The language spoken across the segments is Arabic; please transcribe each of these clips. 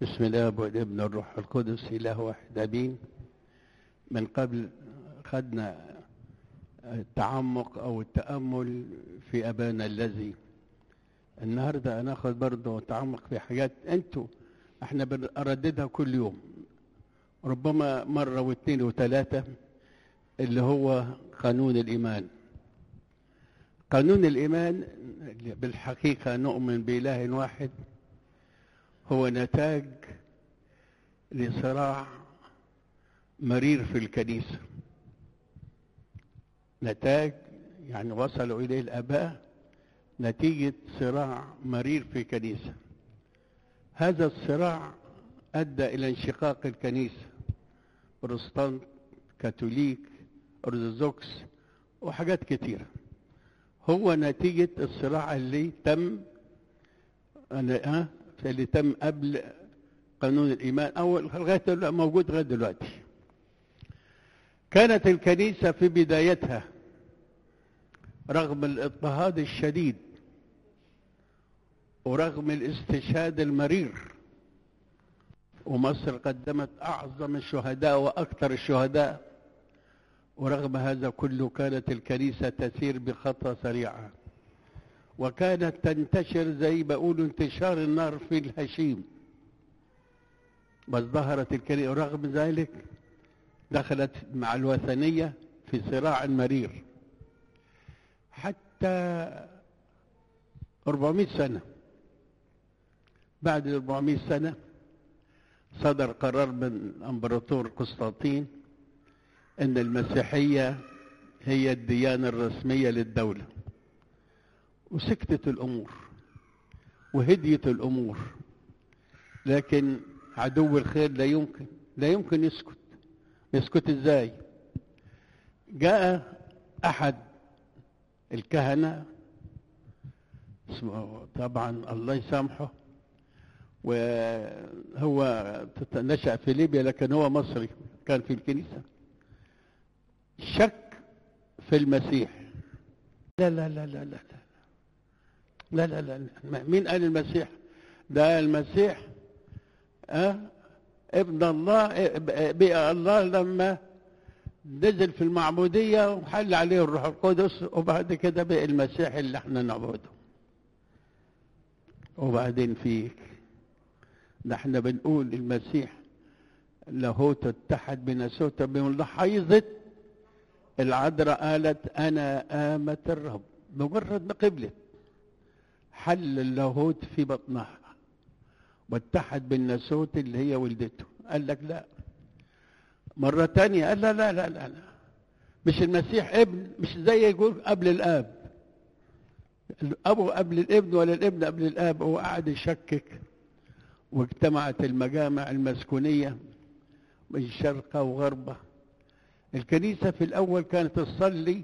بسم الله والابن والروح القدس إله واحد أمين. من قبل خدنا التعمق أو التأمل في أبانا الذي. النهاردة هناخد برضه تعمق في حاجات احنا بنرددها كل يوم، ربما مرة واثنين وثلاثة، اللي هو قانون الإيمان. قانون الإيمان بالحقيقة نؤمن بإله واحد، هو نتاج لصراع مرير في الكنيسة. نتاج يعني وصلوا إليه الآباء نتيجة صراع مرير في الكنيسة. هذا الصراع أدى إلى انشقاق الكنيسة، بروتستانت، كاثوليك، أرثوذكس وحاجات كتيرة. هو نتيجة الصراع اللي تم قبل قانون الإيمان أو لغاية موجود لغاية دلوقتي. كانت الكنيسة في بدايتها رغم الاضطهاد الشديد ورغم الاستشهاد المرير، ومصر قدمت أعظم الشهداء وأكثر الشهداء، ورغم هذا كله كانت الكنيسة تسير بخطى سريعة، وكانت تنتشر زي بقولوا انتشار النار في الهشيم. بس ظهرت الكنيسة ورغم ذلك دخلت مع الوثنية في صراع مرير حتى 400 سنة. بعد 400 سنة صدر قرار من الإمبراطور قسطنطين أن المسيحية هي الديانة الرسمية للدولة، وسكتت الأمور وهديت الأمور. لكن عدو الخير لا يمكن يسكت إزاي؟ جاء أحد الكهنة اسمه طبعا الله يسامحه، وهو نشأ في ليبيا لكن هو مصري، كان في الكنيسة، شك في المسيح. لا لا لا لا لا لا لا لا لا. مين قال المسيح؟ ده المسيح ابن الله، بقى الله لما نزل في المعمودية وحل عليه الروح القدس، وبعد كده بقى المسيح اللي احنا نعبده. وبعدين فيك ده احنا بنقول المسيح لاهوت اتحد بناسوت بملاحظة العذراء قالت أنا آمة الرب، مجرد ما قبلت حل اللاهوت في بطنها واتحد بالناسوت اللي هي ولدته. قال لك لا. مرة تانية قال لا لا لا لا, لا. مش المسيح ابن، مش زي يقول قبل الآب، الأب قبل الابن ولا الابن قبل الآب. هو قاعد يشكك، واجتمعت المجامع المسكونية من شرقة وغربة. الكنيسة في الأول كانت تصلي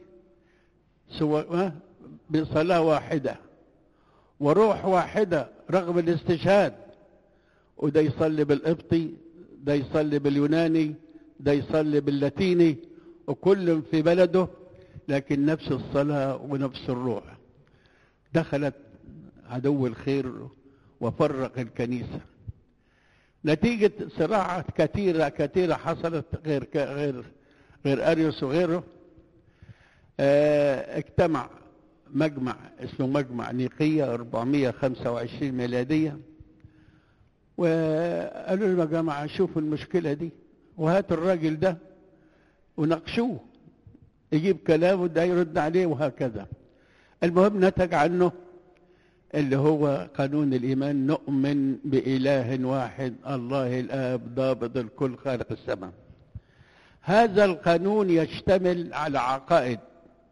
بصلاة واحدة وروح واحدة رغم الاستشهاد، وده يصلي بالقبطي، ده يصلي باليوناني، ده يصلي باللاتيني، وكل في بلده لكن نفس الصلاة ونفس الروح. دخلت عدو الخير وفرق الكنيسة نتيجة صراعات كثيرة حصلت غير أريوس وغيره. اجتمع مجمع اسمه مجمع نيقية 425 ميلادية، وقالوا لهم يا جماعة شوفوا المشكلة دي وهاتوا الراجل ده وناقشوه، يجيب كلامه ده يرد عليه وهكذا. المهم نتج عنه اللي هو قانون الإيمان، نؤمن بإله واحد الله الآب ضابط الكل خالق السماء. هذا القانون يشتمل على عقائد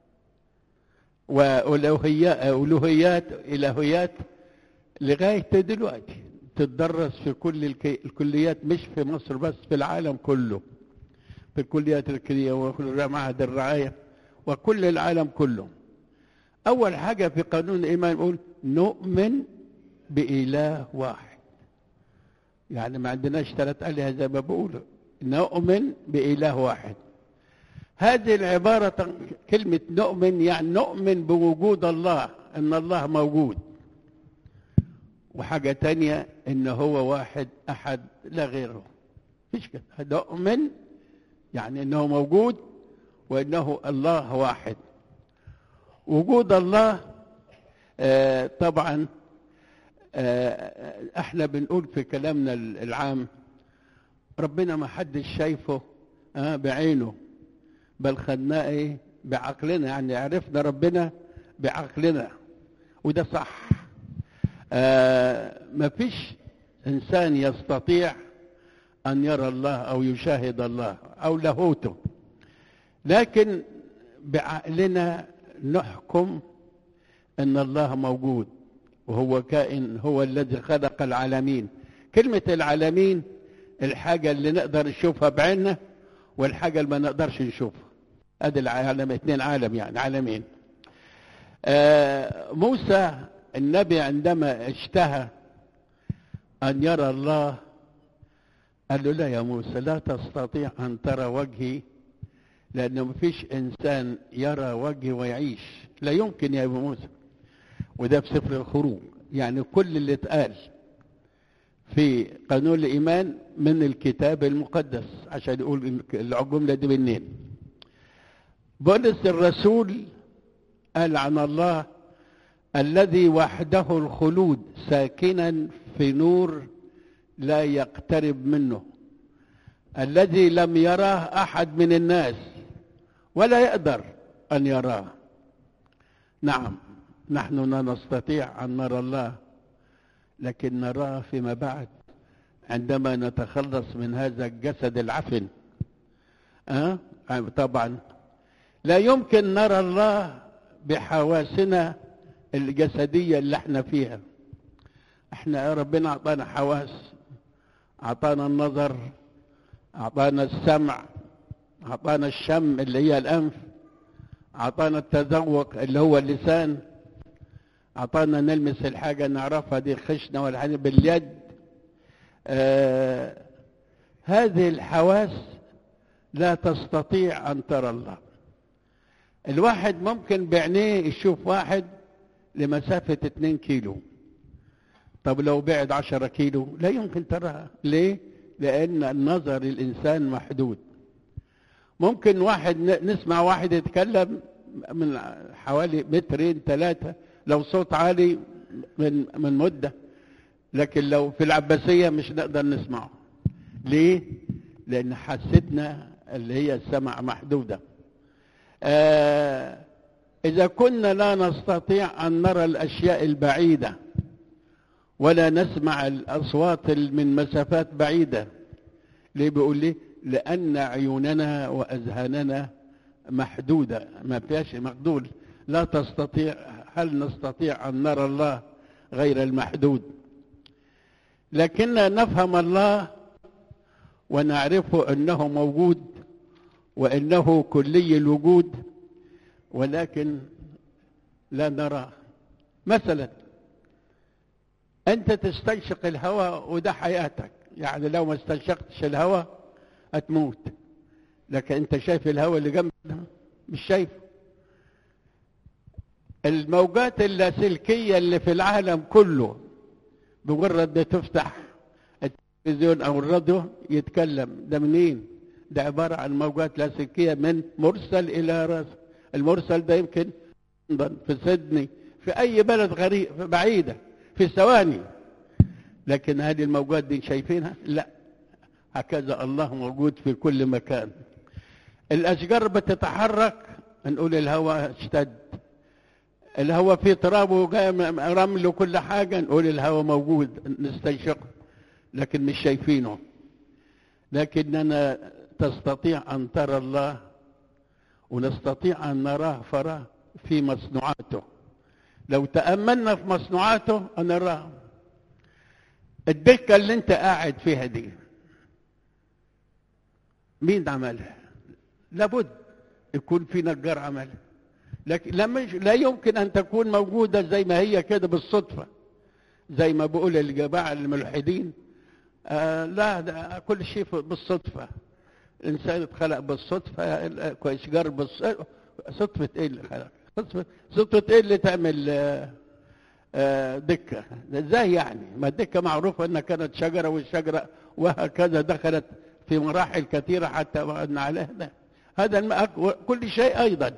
وألوهيات إلهيات لغاية دلوقتي تتدرس في كل الكليات، مش في مصر بس، في العالم كله، في الكليات الكلية ومعهد الرعاية وكل العالم كله. أول حاجة في قانون الإيمان نقول نؤمن بإله واحد، يعني ما عندناش 3 آلهة زي ما بقولوا، نؤمن بإله واحد. هذه العبارة كلمة نؤمن يعني نؤمن بوجود الله، أن الله موجود، وحاجة تانية إن هو واحد أحد لا غيره. مفيش كده. هؤمن يعني إنه موجود وإنه الله واحد. وجود الله طبعا احنا بنقول في كلامنا العام ربنا ما حدش شايفه بعينه، بل خدناه ايه بعقلنا، يعني عرفنا ربنا بعقلنا، وده صح. ما فيش انسان يستطيع ان يرى الله او يشاهد الله او لاهوته، لكن بعقلنا نحكم ان الله موجود وهو كائن، هو الذي خلق العالمين. كلمة العالمين الحاجة اللي نقدر نشوفها بعيننا والحاجة اللي ما نقدرش نشوفها. ادي العالم، اتنين عالم يعني عالمين. موسى النبي عندما اشتهى ان يرى الله قال له لا يا موسى لا تستطيع ان ترى وجهي، لانه مفيش انسان يرى وجهي ويعيش، لا يمكن يا ابو موسى. وده في سفر الخروج. يعني كل اللي اتقال في قانون الايمان من الكتاب المقدس، عشان يقول الجمله دي منين. بولس الرسول قال عن الله الذي وحده الخلود ساكنا في نور لا يقترب منه، الذي لم يراه احد من الناس ولا يقدر ان يراه. نعم نحن لا نستطيع ان نرى الله، لكن نراه فيما بعد عندما نتخلص من هذا الجسد العفن. طبعا لا يمكن نرى الله بحواسنا الجسدية اللي احنا فيها. احنا ربنا اعطانا حواس، اعطانا النظر، اعطانا السمع، اعطانا الشم اللي هي الانف، اعطانا التذوق اللي هو اللسان، اعطانا نلمس الحاجة نعرفها دي خشنة ولا حاجة باليد. هذه الحواس لا تستطيع ان ترى الله. الواحد ممكن بعينيه يشوف واحد لمسافة 2 كيلو، طب لو بعد 10 كيلو لا يمكن تراها. ليه؟ لأن النظر الإنسان محدود. ممكن واحد نسمع واحد يتكلم من حوالي 2 3 متر لو صوت عالي من مدة، لكن لو في العباسية مش نقدر نسمعه. ليه؟ لأن حاستنا اللي هي السمع محدودة. إذا كنا لا نستطيع أن نرى الأشياء البعيدة ولا نسمع الأصوات من مسافات بعيدة، ليه بيقول لي؟ لأن عيوننا وأذهاننا محدودة، ما فيهاش مقدول. لا تستطيع، هل نستطيع أن نرى الله غير المحدود؟ لكننا نفهم الله ونعرفه أنه موجود وأنه كلي الوجود، ولكن لا نراه. مثلا أنت تستنشق الهواء وده حياتك، يعني لو ما استنشقتش الهواء هتموت، لكن أنت شايف الهواء اللي جنبك؟ مش شايفه. الموجات اللاسلكية اللي في العالم كله بمجرد ما تفتح التلفزيون أو الراديو يتكلم، ده منين؟ ده عبارة عن موجات لاسلكية من مرسل إلى راسل. المرسل ده يمكن في سيدني، في أي بلد غريب بعيدة، في ثواني. لكن هذه الموجات دي شايفينها؟ لا. هكذا الله موجود في كل مكان. الأشجار بتتحرك نقول الهواء اشتد، الهواء فيه تراب ورمل وكل حاجة نقول الهواء موجود نستنشقه، لكن مش شايفينه. لكننا تستطيع أن ترى الله ونستطيع أن نراه فراه في مصنوعاته. لو تأملنا في مصنوعاته نراه. الدكة اللي انت قاعد فيها دي مين عملها؟ لابد يكون في نجار عملها، لكن لا يمكن أن تكون موجودة زي ما هي كده بالصدفة، زي ما بقول الجماعة الملحدين. لا، ده كل شيء بالصدفة. الإنسان اتخلق بالصدفة، الأشجار بالصدفة. صدفة إيه اللي خلق؟ صدفة إيه اللي تعمل دكة. ازاي يعني؟ ما الدكة معروفة انها كانت شجرة، والشجرة وهكذا دخلت في مراحل كثيرة حتى وقعدنا عليها. هذا كل شيء أيضا.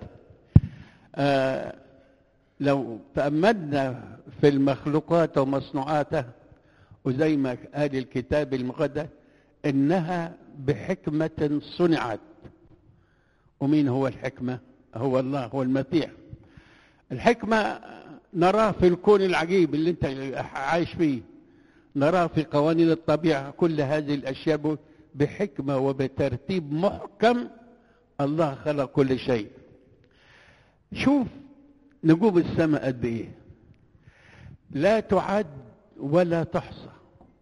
لو تأملنا في المخلوقات ومصنوعاتها، وزي ما قال الكتاب المقدس إنها بحكمة صنعت. ومين هو الحكمة؟ هو الله، هو المسيح. الحكمة نراه في الكون العجيب اللي انت عايش فيه، نراه في قوانين الطبيعة. كل هذه الأشياء بحكمة وبترتيب محكم الله خلق كل شيء. شوف نجوم السماء قد ايه، لا تعد ولا تحصى.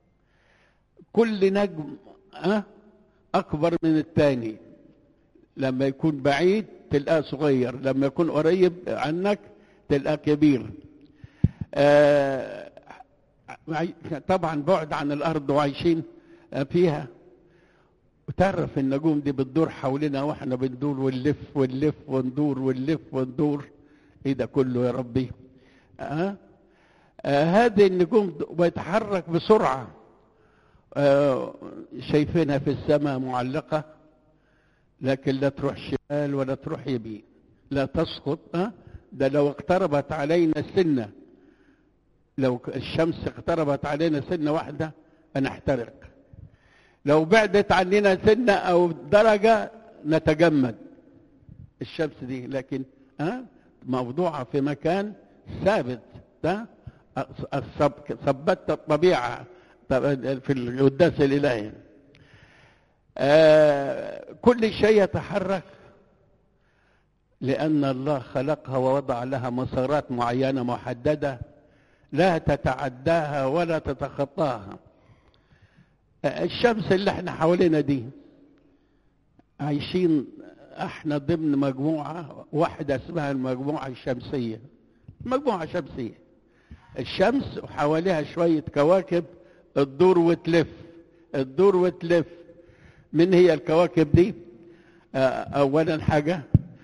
كل نجم اكبر من الثاني. لما يكون بعيد تلقاه صغير، لما يكون قريب عنك تلقاه كبير. طبعا بعد عن الارض وعايشين فيها، وتعرف النجوم دي بتدور حولنا واحنا بندور ونلف ونلف وندور ونلف وندور. ايه ده كله يا ربي؟ هذه النجوم بتتحرك بسرعة. شايفينها في السماء معلقة، لكن لا تروح شمال ولا تروح يمين، لا تسقط. ده لو اقتربت علينا سنة، لو الشمس اقتربت علينا سنة واحدة هنحترق. لو بعدت عننا سنة أو درجة نتجمد الشمس دي. لكن موضوعة في مكان ثابت. ثبتت الطبيعة في القداس الإلهي. كل شيء يتحرك لأن الله خلقها ووضع لها مسارات معينة محددة لا تتعداها ولا تتخطاها. الشمس اللي احنا حوالينا دي عايشين احنا ضمن مجموعة واحدة اسمها المجموعة الشمسية. مجموعة شمسية، الشمس وحواليها شوية كواكب تدور وتلف، تدور وتلف. من هي الكواكب دي؟ اولا حاجة،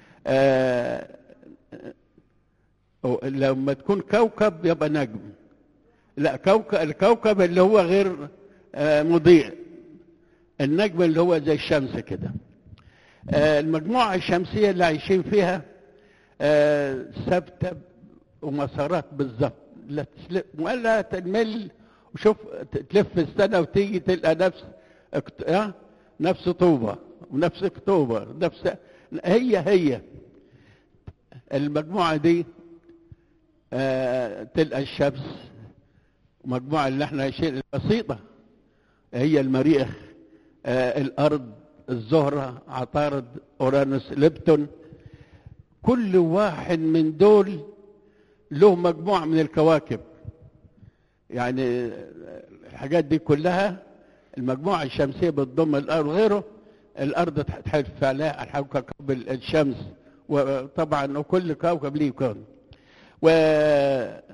لما تكون كوكب يبقى نجم. لا، الكوكب اللي هو غير مضيء، النجم اللي هو زي الشمس كده. المجموعة الشمسية اللي عايشين فيها ثابتة ومسارات بالظبط، ولا تمل. وشوف تلف السنة وتيجي تلقى نفس طوبة ونفس اكتوبر، نفس هي المجموعة دي. تلقى الشمس، مجموعة اللي احنا عايشين البسيطة هي المريخ، الأرض، الزهرة، عطارد، أورانوس، لبتون. كل واحد من دول له مجموعة من الكواكب. يعني الحاجات دي كلها المجموعة الشمسية بتضم الأرض وغيره. الأرض تحلف عليها كوكب الشمس، وطبعا وكل كوكب ليه كون. ونرى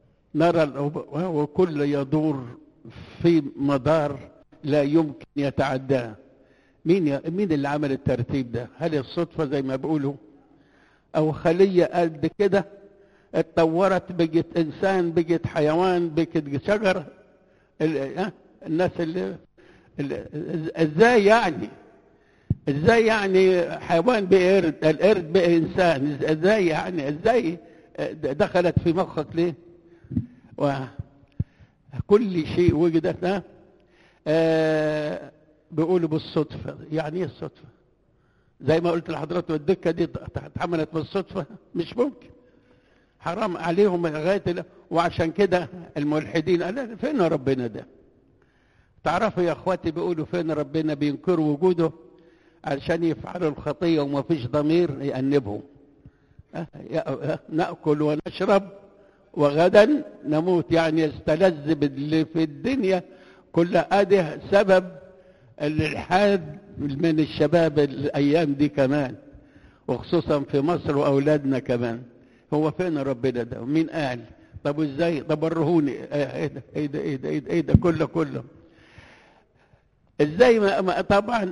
وكل يدور في مدار لا يمكن يتعداه. مين اللي عمل الترتيب ده؟ هل الصدفة زي ما بيقولوا، أو خلية قد كده اتطورت بقت إنسان، بقت حيوان، بقت شجر؟ الناس اللي ازاي يعني؟ ازاي يعني حيوان بقى قرد، القرد بقى إنسان؟ ازاي يعني؟ ازاي دخلت في مخك ليه؟ وكل شيء وجدت بيقولوا بالصدفة. يعني ايه الصدفة؟ زي ما قلت لحضرتك الدكة دي اتعملت بالصدفة؟ مش ممكن، حرام عليهم لغاية. وعشان كده الملحدين قال فين ربنا ده؟ تعرفوا يا اخواتي بيقولوا فين ربنا؟ بينكروا وجوده علشان يفعلوا الخطية وما فيش ضمير يأنبهم. نأكل ونشرب وغدا نموت، يعني يستلذ باللي في الدنيا كلها. ادي سبب الالحاد من الشباب الايام دي كمان، وخصوصا في مصر واولادنا كمان. هو فين ربنا ده؟ مين قال؟ طب ازاي؟ طب ورهوني. ايه ده ايه ده ايه ده ايه ده كله ازاي؟ ما طبعا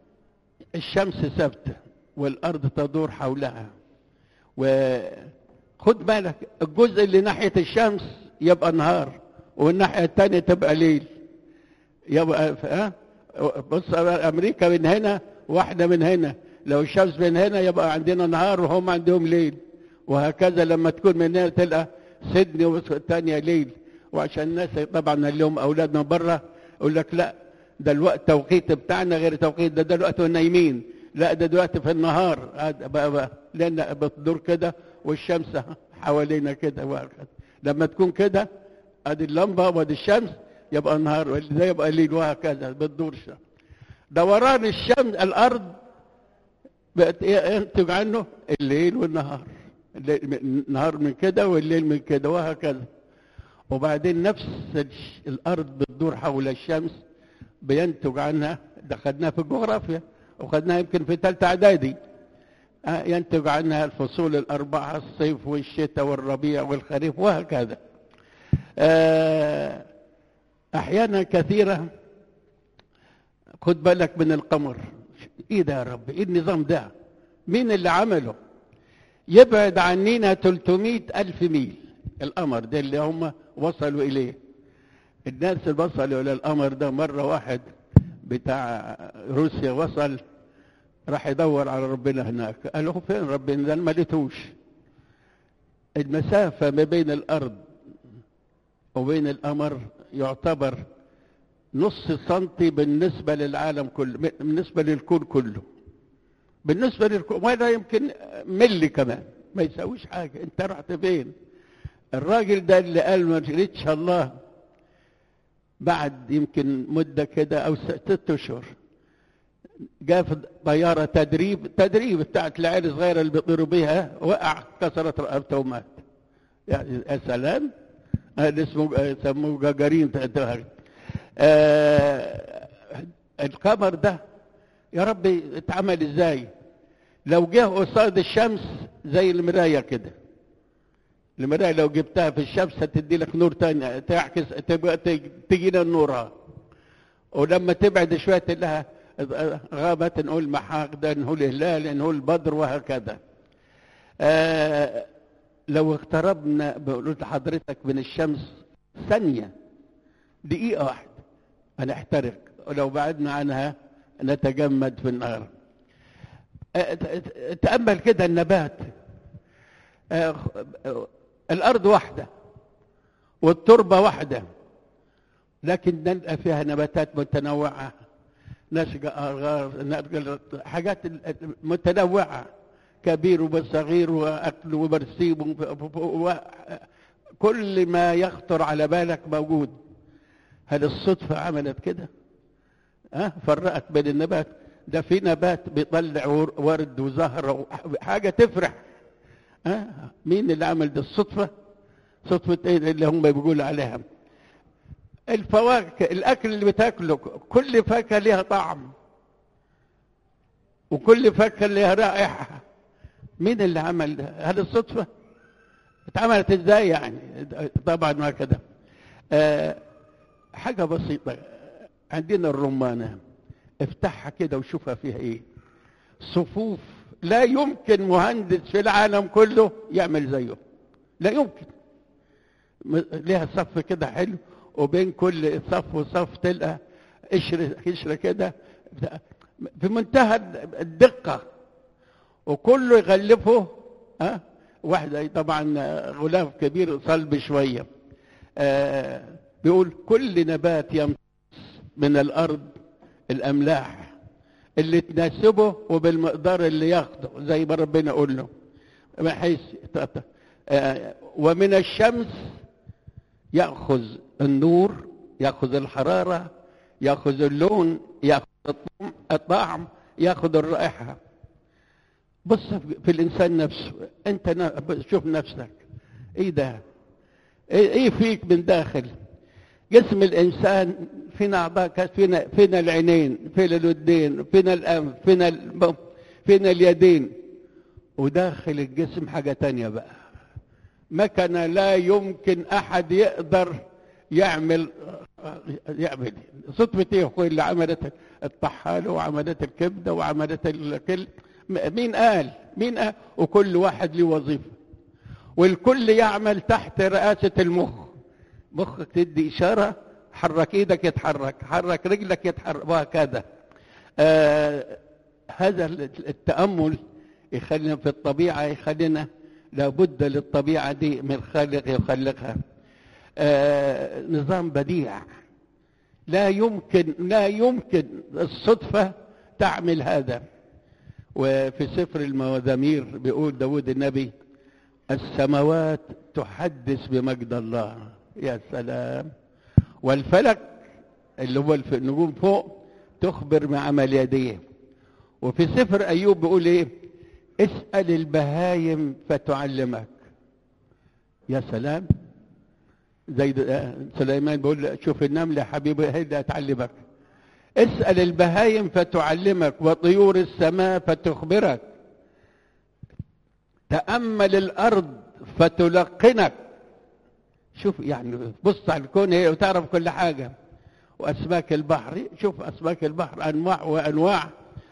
الشمس ثابته والارض تدور حولها، خد بالك، الجزء اللي ناحية الشمس يبقى نهار، والناحية التانية تبقى ليل. يبقى بص، أمريكا من هنا واحدة من هنا، لو الشمس من هنا يبقى عندنا نهار وهم عندهم ليل، وهكذا لما تكون من هنا تلقى سيدني والتانية ليل. وعشان الناس طبعا اللي هم أولادنا بره يقول لك لا، ده الوقت توقيت بتاعنا غير توقيت ده الوقت نايمين، لا ده دلوقتي في النهار. هذا بقى لأن بتدور كده والشمس حوالينا كده وهكذا. لما تكون كده ادي اللمبه وادي الشمس يبقى نهار، ده يبقى ليل، وهكذا بتدور. دوران الشمس الارض ينتج عنه الليل والنهار، النهار من كده والليل من كده وهكذا. وبعدين نفس الارض بتدور حول الشمس بينتج عنها، ده خدناها في الجغرافيا وخدناها يمكن في ثالثه اعدادي، ينتج عنها الفصول الاربعه، الصيف والشتاء والربيع والخريف وهكذا. احيانا كثيره خد بالك من القمر. ايه ده يا رب؟ ايه النظام ده؟ مين اللي عمله؟ يبعد عننا 300,000 ميل القمر ده اللي هم وصلوا اليه. الناس اللي وصلوا الى القمر ده، مره واحد بتاع روسيا وصل راح يدور على ربنا هناك، قال له فين ربنا ده؟ ما لقيتوش. المسافه ما بين الارض وبين القمر يعتبر نص سنتي بالنسبه للعالم كله، بالنسبه للكون كله، بالنسبه للكون، ولا يمكن ملي كمان، ما يساويش حاجه. انت رحت فين؟ الراجل ده اللي قال ما لقيتش الله، بعد يمكن مده كده او 6 اشهر جاء في طياره تدريب بتاعت العيال الصغيره اللي بيطيروا بيها، وقع كسرت رقبته ومات. يعني يا سلام، هذا اسمه سموه جاجارين. القمر ده يا ربي اتعمل ازاي؟ لو جه قصاد الشمس زي المرايه كده، المرايه لو جبتها في الشمس هتدي لك نور تاني، تعكس تبقى تجينا نورها. ولما تبعد شويه لها غابت، نقول محاقده، نقول هلال، نقول بدر وهكذا. لو اقتربنا بقول لحضرتك من الشمس ثانيه، دقيقه واحده هنحترق، ولو بعدنا عنها نتجمد في النار. تأمل كده النبات، الأرض واحدة والتربة واحدة، لكن نلقى فيها نباتات متنوعة، نشجع حاجات متنوعة، كبير وصغير وأكل وبرسيم، كل ما يخطر على بالك موجود. هل الصدفة عملت كده؟ فرقت بين النبات ده، في نبات بيطلع ورد وزهرة حاجة تفرح. مين اللي عمل ده؟ الصدفة؟ صدفة ايه اللي هم بيقولوا عليها؟ الفواكه، الأكل اللي بتاكله، كل فاكهة لها طعم وكل فاكهة لها رائحة. مين اللي عمل ده؟ هل الصدفة؟ اتعملت ازاي يعني؟ طبعا ما كده. حاجة بسيطة، عندنا الرمانة، افتحها كده وشوفها فيها ايه، صفوف لا يمكن مهندس في العالم كله يعمل زيه، لا يمكن. ليها صف كده حلو، وبين كل صف وصف تلقى قشرة كده في منتهى الدقة، وكله يغلفه. واحدة طبعا غلاف كبير صلب شوية، بيقول كل نبات يمتص من الأرض الأملاح اللي تناسبه وبالمقدار اللي ياخده، زي ما ربنا يقول له، بحيث ومن الشمس يأخذ النور، يأخذ الحرارة، يأخذ اللون، يأخذ الطعم، يأخذ الرائحة. بص في الإنسان نفسه، أنت شوف نفسك، إيه ده؟ إيه فيك من داخل؟ جسم الإنسان فينا أعضاء، فينا العينين، فينا الودين، فينا الأنف، فينا اليدين، وداخل الجسم حاجة تانية بقى، مكنة لا يمكن أحد يقدر يعمل. صدفة إيه أخوي اللي عملت الطحالة وعملت الكبدة وعملت الكل؟ مين قال؟ وكل واحد له وظيفة، والكل يعمل تحت رئاسة المخ. مخك تدي إشارة، حرك إيدك يتحرك، حرك رجلك يتحرك، وهكذا. هذا التأمل يخلينا في الطبيعة، يخلينا لابد للطبيعة دي من خالق يخلقها. نظام بديع، لا يمكن الصدفة تعمل هذا. وفي سفر المزامير بيقول داود النبي: السماوات تحدث بمجد الله. يا سلام. والفلك اللي هو النجوم فوق تخبر بعمل يديه. وفي سفر أيوب بيقول ايه؟ اسأل البهايم فتعلمك. يا سلام. زي سليمان بيقول شوف النمل يا حبيبي هي اللي هتعلمك. اسأل البهايم فتعلمك وطيور السماء فتخبرك. تأمل الأرض فتلقنك. شوف يعني بص على الكون هي وتعرف كل حاجة. وأسماك البحر، شوف أسماك البحر أنواع وأنواع.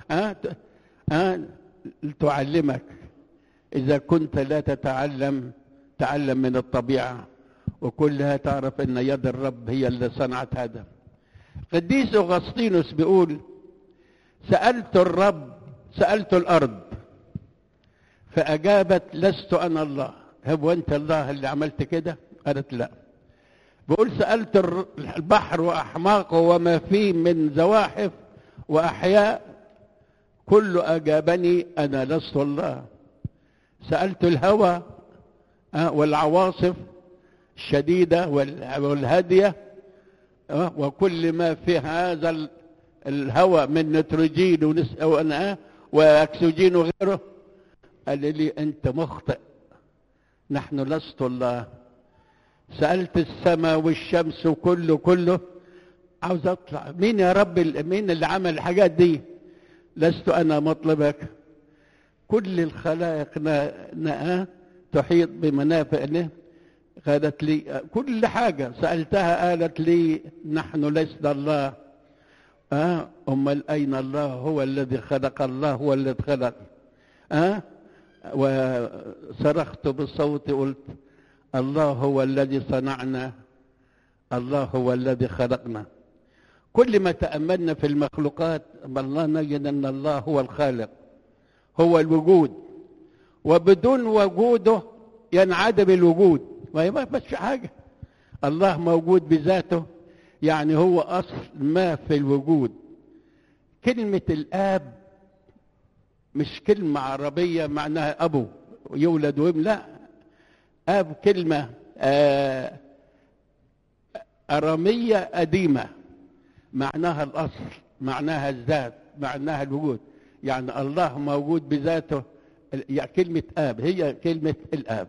تعلمك. إذا كنت لا تتعلم، تعلم من الطبيعة، وكلها تعرف أن يد الرب هي اللي صنعت هذا. قديس أغسطينوس بيقول: سألت الأرض فأجابت: لست أنا الله. هو أنت الله اللي عملت كده؟ قالت لا. بيقول: سألت البحر وأحماقه وما فيه من زواحف وأحياء، كل أجابني: أنا لست الله. سألت الهوى والعواصف الشديدة والهادية وكل ما في هذا الهواء من نيتروجين وأكسجين وغيره، قال لي: أنت مخطئ، نحن لست الله. سألت السماء والشمس وكله عاوز أطلع، مين يا رب؟ مين اللي عمل الحاجات دي؟ لست أنا مطلبك. كل الخلائق تحيط بمنافع. قالت لي كل حاجة سألتها، قالت لي: نحن لسنا الله. أمال أين الله؟ هو الذي خلق، الله هو الذي خلق. وصرخت بصوتي قلت: الله هو الذي صنعنا، الله هو الذي خلقنا. كل ما تأملنا في المخلوقات الله نجد أن الله هو الخالق، هو الوجود، وبدون وجوده ينعدم الوجود، ما فيش حاجة. الله موجود بذاته، يعني هو أصل ما في الوجود. كلمة الآب مش كلمة عربية معناها أبو يولد ويم، لا. آب كلمة أرامية قديمة، معناها الأصل، معناها الذات، معناها الوجود. يعني الله موجود بذاته. يعني كلمة آب هي كلمة الآب.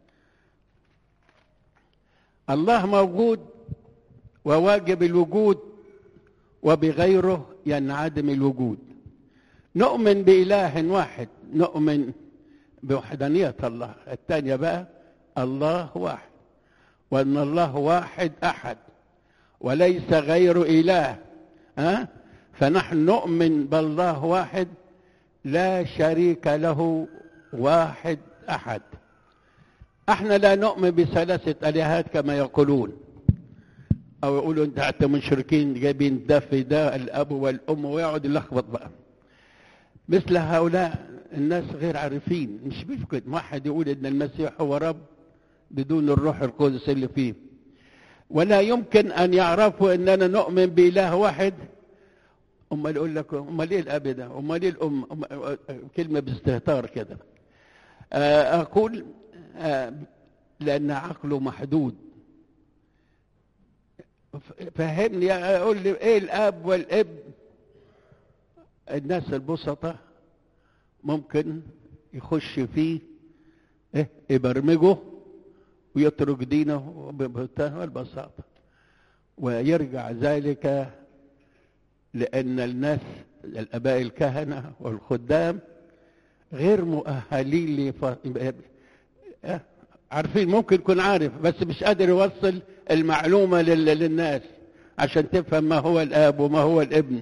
الله موجود وواجب الوجود، وبغيره ينعدم الوجود. نؤمن بإله واحد، نؤمن بوحدانية الله. الثانية بقى الله واحد، وأن الله واحد أحد وليس غير إله. فنحن نؤمن بالله واحد لا شريك له، واحد أحد. احنا لا نؤمن بثلاثة آلهات كما يقولون، أو يقولوا أنت مشركين جايبين ده في ده، الأب والأم، ويقعد يلخبط بقى. مثل هؤلاء الناس غير عارفين، مش ممكن واحد يقول إن المسيح هو رب بدون الروح القدس اللي فيه. ولا يمكن أن يعرفوا أننا نؤمن بإله واحد. أمال يقول لك أمال إيه الأب ده؟ أمال إيه الأم؟ كلمة باستهتار كده. أقول لأن عقله محدود. فهمني، أقول لي إيه الأب والابن؟ الناس البسطة ممكن يخش فيه يبرمجه ويترك دينه بمنتهى البساطة، ويرجع ذلك لأن الناس الآباء الكهنة والخدام غير مؤهلين عارفين، ممكن يكون عارف بس مش قادر يوصل المعلومة للناس عشان تفهم ما هو الآب وما هو الابن.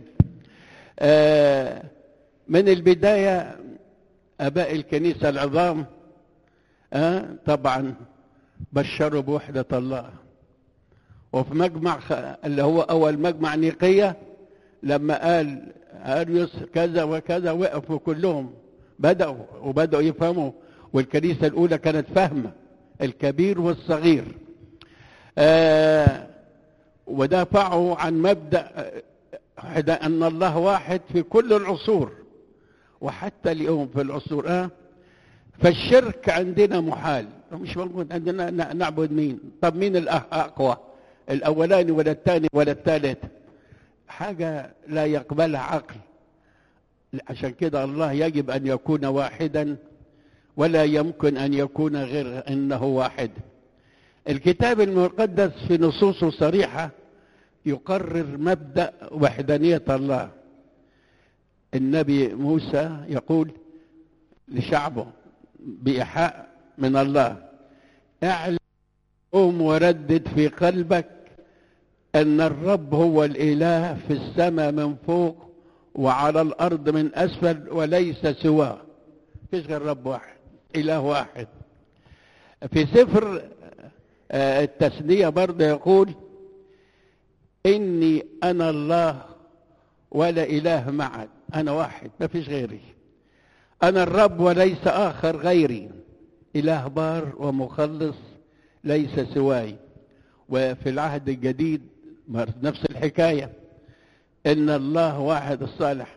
من البداية آباء الكنيسة العظام طبعا بشروا بوحدة الله. وفي مجمع اللي هو أول مجمع نيقية لما قال أريوس كذا وكذا وقفوا كلهم بدأوا يفهموا، والكنيسة الأولى كانت فاهمة الكبير والصغير. ودافعوا عن مبدأ أن الله واحد في كل العصور وحتى اليوم في العصور. فالشرك عندنا محال، مش موجود عندنا. نعبد مين؟ طب مين الأقوى؟ الأولاني ولا الثاني ولا الثالث؟ حاجة لا يقبلها عقل. عشان كده الله يجب أن يكون واحدا، ولا يمكن أن يكون غير أنه واحد. الكتاب المقدس في نصوصه صريحة يقرر مبدأ وحدانية الله. النبي موسى يقول لشعبه بإيحاء من الله: اعلم قوم وردد في قلبك أن الرب هو الإله في السماء من فوق وعلى الأرض من أسفل وليس سواه. فيش غير رب واحد، إله واحد. في سفر التثنية برضه يقول: إني أنا الله ولا إله معك. أنا واحد ما فيش غيري، أنا الرب وليس آخر غيري، إله بار ومخلص ليس سواي. وفي العهد الجديد نفس الحكاية، إن الله واحد الصالح.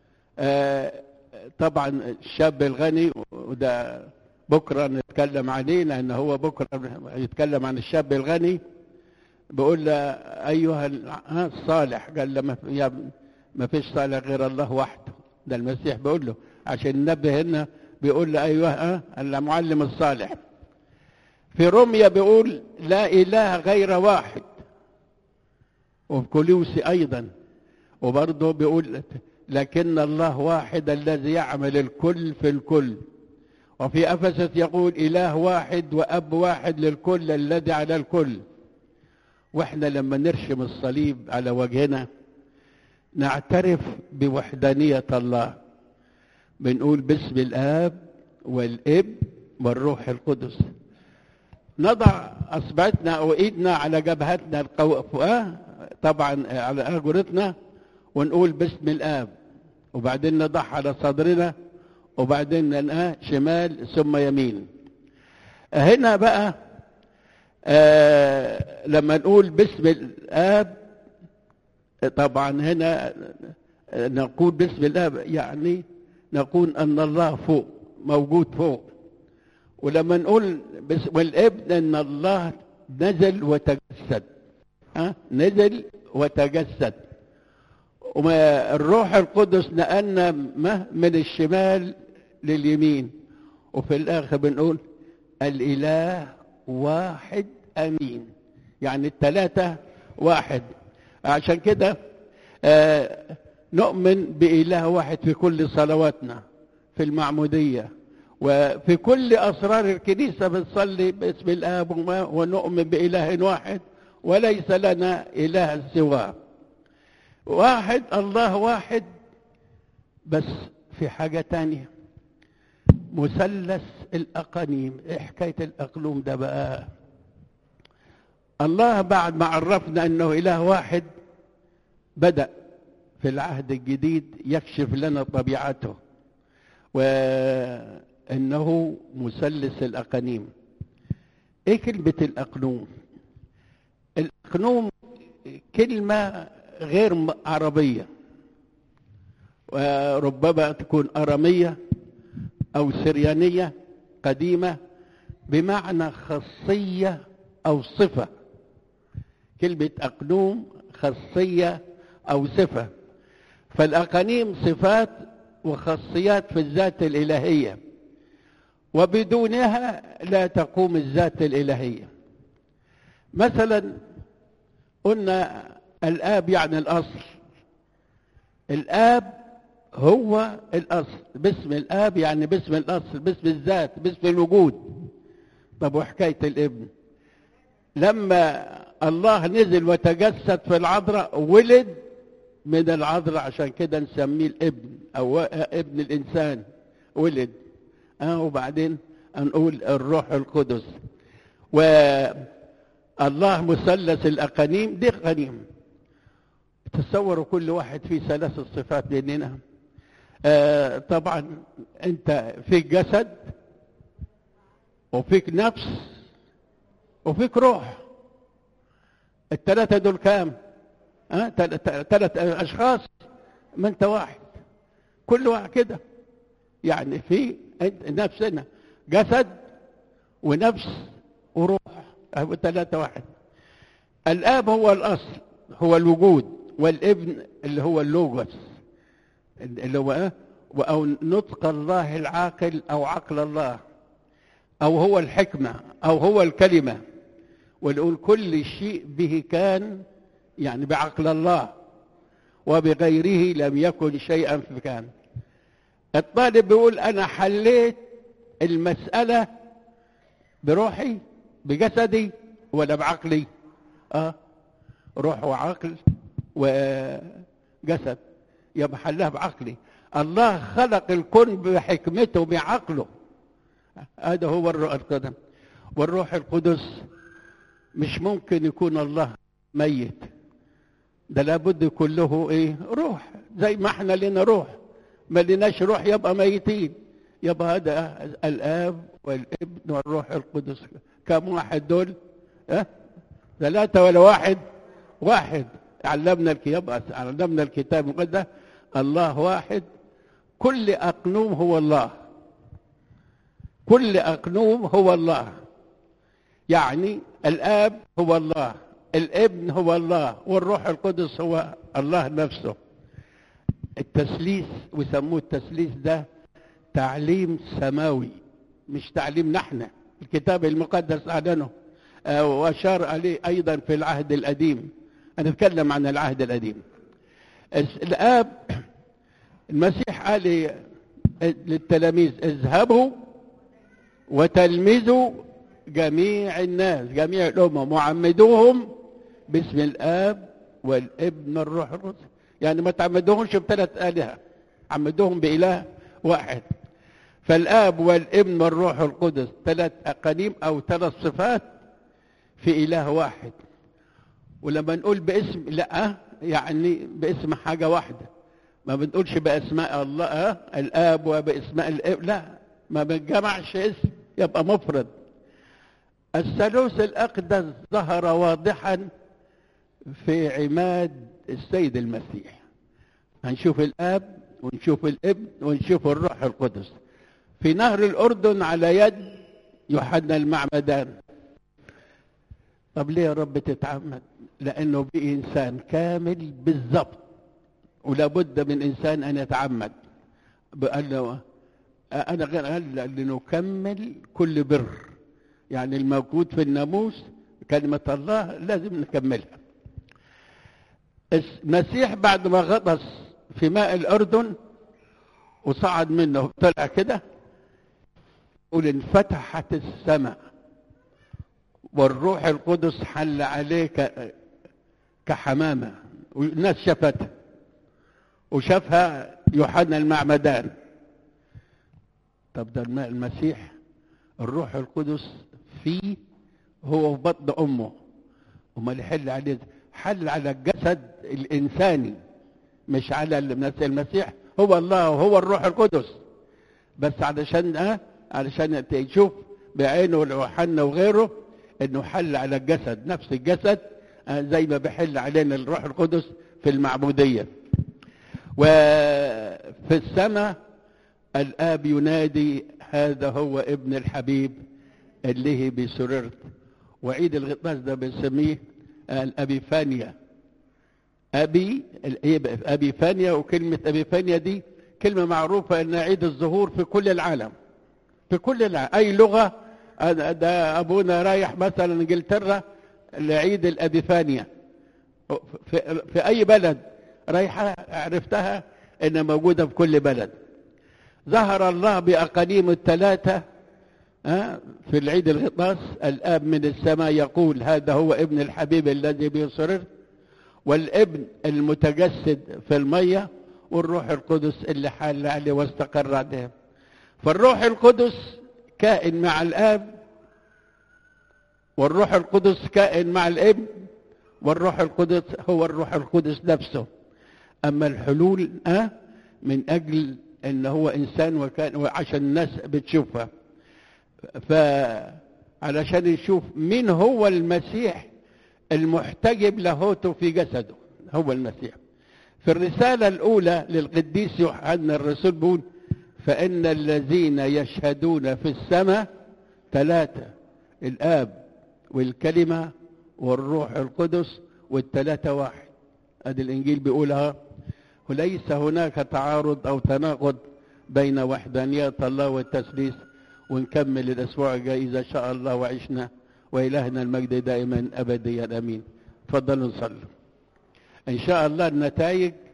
طبعا الشاب الغني، وده بكرة نتكلم عليه لأن هو بكرة يتكلم عن الشاب الغني، بيقول له أيها الصالح، قال له ما فيش صالح غير الله وحده. ده المسيح بيقول له عشان ننبه هنا، بيقول له أيها المعلم الصالح. في روميا بيقول لا إله غير واحد، وفي كولوسي أيضا، وبرضه بيقول لكن الله واحد الذي يعمل الكل في الكل. وفي أفسس يقول إله واحد وأب واحد للكل الذي على الكل. وإحنا لما نرشم الصليب على وجهنا نعترف بوحدانية الله، بنقول باسم الآب والابن والروح القدس. نضع أصبعتنا أو إيدنا على جبهتنا طبعا على أرجلتنا، ونقول باسم الآب، وبعدين نضعها على صدرنا، وبعدين ننقى شمال ثم يمين. هنا بقى لما نقول باسم الآب، طبعا هنا نقول باسم الآب يعني نقول أن الله فوق، موجود فوق. ولما نقول باسم الابن أن الله نزل وتجسد، نزل وتجسد. والروح القدس نقلنا من الشمال لليمين. وفي الآخر بنقول الإله واحد أمين، يعني الثلاثة واحد. عشان كده نؤمن بإله واحد في كل صلواتنا في المعمودية، وفي كل أسرار الكنيسة بنصلي باسم الآب ونؤمن بإله واحد وليس لنا إله سواه. واحد، الله واحد. بس في حاجة تانية، مثلث الأقانيم. إيه حكاية الأقلوم ده بقى؟ الله بعد ما عرفنا أنه إله واحد بدأ في العهد الجديد يكشف لنا طبيعته، وأنه مثلث الأقانيم. إيه كلمة الأقلوم؟ الأقلوم كلمة غير عربية، وربما تكون أرامية أو سريانية قديمة، بمعنى خاصية أو صفة. كلمة أقلوم خاصية أو صفة. فالأقانيم صفات وخاصيات في الذات الإلهية، وبدونها لا تقوم الذات الإلهية. مثلا قلنا الآب يعني الأصل، الآب هو الأصل، باسم الآب يعني باسم الأصل، باسم الذات، باسم الوجود. طب وحكاية الابن؟ لما الله نزل وتجسد في العذراء ولد من العذراء، عشان كده نسميه الابن أو ابن الإنسان، ولد. وبعدين نقول الروح القدس. والله مثلث الأقانيم، دي أقانيم. تصوروا كل واحد فيه 3 صفات بيننا. طبعا انت فيك جسد وفيك نفس وفيك روح. ال3 دول كام؟ 3 أشخاص، ما انت واحد، كل واحد كده. يعني في نفسنا جسد ونفس وروح، 3 واحد. الآب هو الأصل، هو الوجود، والابن اللي هو اللوغوس، اللي هو أو نطق الله العاقل أو عقل الله، أو هو الحكمة، أو هو الكلمة. ونقول كل شيء به كان، يعني بعقل الله، وبغيره لم يكن شيئا في كان. الطالب بيقول أنا حليت المسألة بروحي بجسدي ولا بعقلي؟ روح وعقل وجسد، يبقى حلها بعقلي. الله خلق الكون بحكمته بعقله، هذا هو الروح القدس. والروح القدس مش ممكن يكون الله ميت، ده لابد يكون له روح، زي ما احنا لنا روح، ما لناش روح يبقى ميتين. يبقى هذا الآب والابن والروح القدس. كم واحد دول؟ 3 ولا واحد؟ واحد. علمنا الكتاب المقدس الله واحد، كل أقنوم هو الله، كل أقنوم هو الله. يعني الآب هو الله، الابن هو الله، والروح القدس هو الله نفسه. التثليث، ويسموه التثليث ده تعليم سماوي، مش تعليم نحن. الكتاب المقدس أعلنه وأشار عليه أيضا في العهد القديم. هنتكلم عن العهد القديم. الآب، المسيح قال للتلاميذ اذهبوا وتلمذوا جميع الناس، جميع الأمم، وعمدوهم باسم الآب والابن والروح القدس. يعني ما تعمدوهمش ب3 آلهة، عمدوهم بإله واحد. فالآب والابن والروح القدس 3 أقانيم أو 3 صفات في إله واحد. ولما نقول باسم، لا يعني باسم حاجة واحدة، ما بنقولش بأسماء الله الآب وبأسماء الابن، لا، ما بنجمعش اسم، يبقى مفرد. الثالوث الأقدس ظهر واضحا في عماد السيد المسيح. هنشوف الآب ونشوف الابن ونشوف الروح القدس في نهر الأردن على يد يوحنا المعمدان. طب ليه يا رب تتعمد؟ لأنه بإنسان كامل بالضبط، ولا بد من إنسان أن يتعمد. قال له أنا قال لنكمل كل بر، يعني الموجود في الناموس كلمة الله لازم نكملها. المسيح بعد ما غطس في ماء الأردن وصعد منه طلع كده، يقول انفتحت السماء والروح القدس حل عليه كحمامة، والناس شافتها وشافها يوحنا المعمدان. طب ده المسيح الروح القدس فيه، هو في بطن أمه، امال يحل عليه؟ حل على الجسد الإنساني، مش على المسيح هو الله وهو الروح القدس، بس علشان تشوف بعينه يوحنا وغيره انه حل على الجسد، نفس الجسد زي ما بيحل علينا الروح القدس في المعمودية. وفي السماء الآب ينادي هذا هو ابن الحبيب اللي بسررت. وعيد الغطاس ده بنسميه الأبيفانيا. أبيفانيا، وكلمة أبيفانيا دي كلمة معروفة أنها عيد الظهور في كل العالم، في كل العالم. أي لغة، ده أبونا رايح مثلا إنجلترا لعيد الأبيفانيا، في أي بلد رايحة عرفتها أنها موجودة في كل بلد. ظهر الله بأقانيم 3 في العيد الغطاس. الآب من السماء يقول هذا هو ابن الحبيب الذي بيسرر، والابن المتجسد في المية، والروح القدس اللي حل عليه واستقر عليه. فالروح القدس كائن مع الآب، والروح القدس كائن مع الابن، والروح القدس هو الروح القدس نفسه. أما الحلول من أجل أن هو إنسان وكان، وعشان الناس بتشوفها، فعلشان يشوف مين هو المسيح المحتجب لاهوته في جسده، هو المسيح. في الرسالة الأولى للقديس يوحنا الرسول بيقول: فإن الذين يشهدون في السماء 3، الآب والكلمة والروح القدس، والثلاثة واحد. ادي الإنجيل بيقولها، وليس هناك تعارض أو تناقض بين وحدانية الله والتثليث. ونكمل الأسبوع الجاي إذا شاء الله وعشنا، وإلهنا المجد دائما أبديا. أمين. تفضلوا نصلي. إن شاء الله النتائج